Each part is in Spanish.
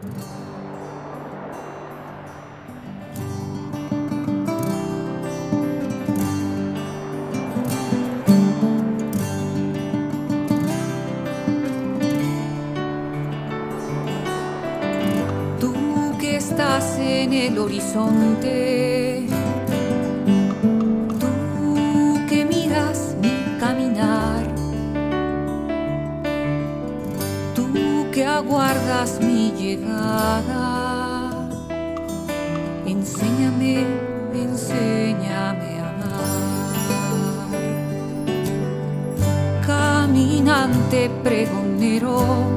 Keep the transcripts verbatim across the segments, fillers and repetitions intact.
Estás en el horizonte, tú que miras mi caminar, tú que aguardas mi llegada, enséñame, enséñame a amar. Caminante pregonero,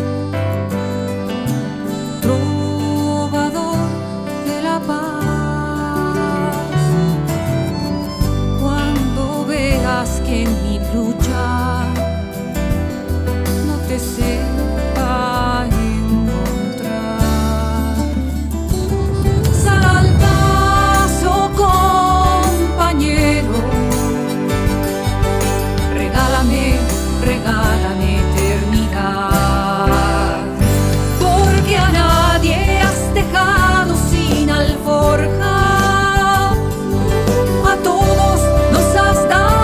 que en mi lucha no te sepa encontrar. Sal al paso, compañero, regálame, regálame eternidad, porque a nadie has dejado sin alforja, a todos nos has dado.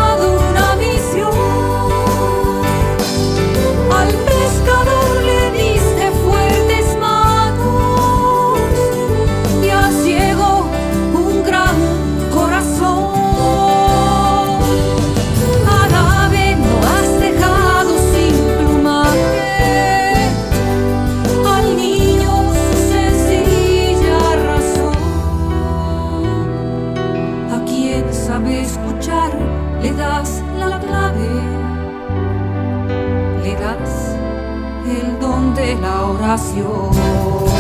Le das la clave, le das el don de la oración.